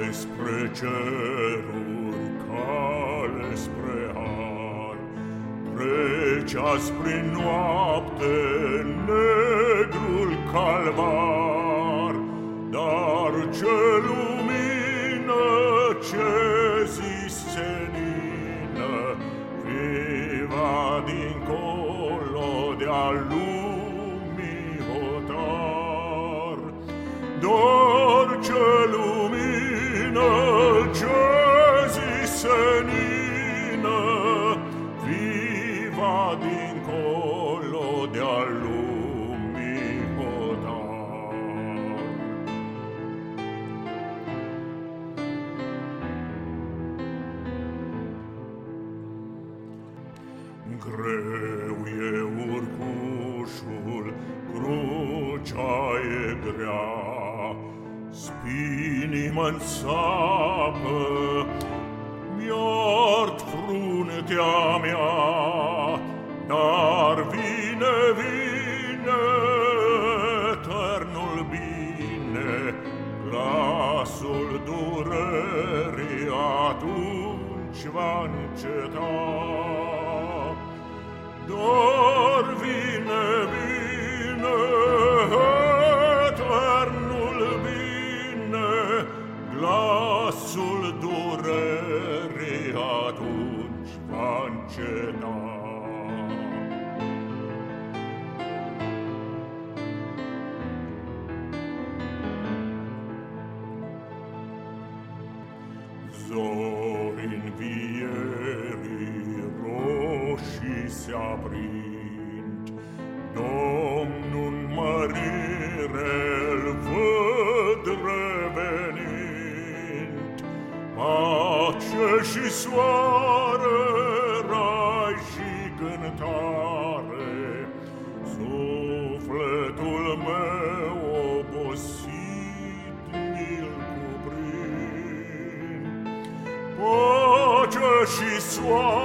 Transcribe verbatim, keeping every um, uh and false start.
spre ceruri, cale spre har. Treceați prin noapte negrul calvar, dar ce lumină, ce zi senină, viva dincolo de-a lumii hotar. Dar ce lumină, ce zi senină, viva dincolo de-a lumii hotar. Greu e urcușul, crucea e grea, spinii mă înțapă, mi-ard fruntea mea, dar vine, vine eternul bine, glasul durerii atunci va înceta. Dar vine, vine eternul bine, glasul durerii atunci va înceta. Zorii învierii roșii se aprind, Domnul-n mărire-l văd revenind. Pace și soare, rai și cântare, sufletul meu obosit mi-l cuprind. Pace și soare,